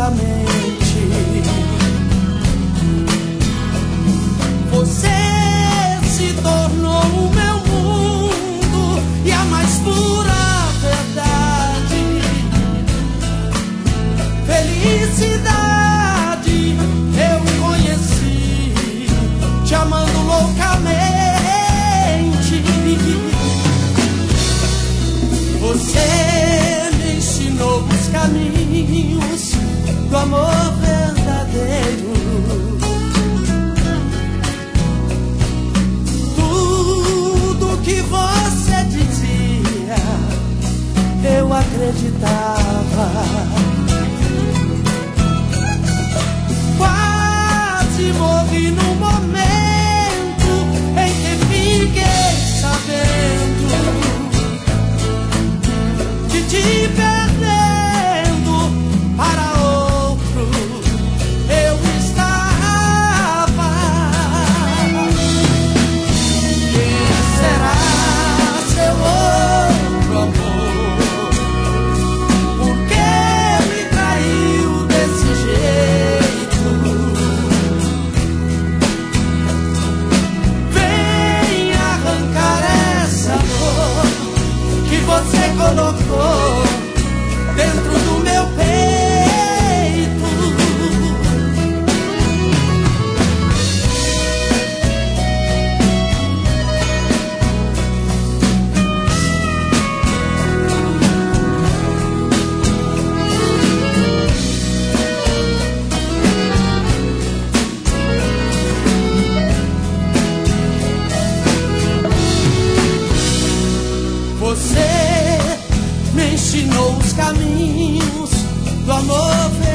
loucamente. Você se tornou o meu mundo e a mais pura verdade. Felicidade eu conheci, te amando loucamente. Você me ensinou os caminhos do amor verdadeiro. Tudo que você dizia eu acreditava. Quase morri no momento em que fiquei sabendo de te perdendo para outro eu estava. Quem será seu outro amor? Por que me traiu desse jeito? Vem arrancar essa dor que você colocou dentro do meu peito. Você me ensinou os caminhos do amor.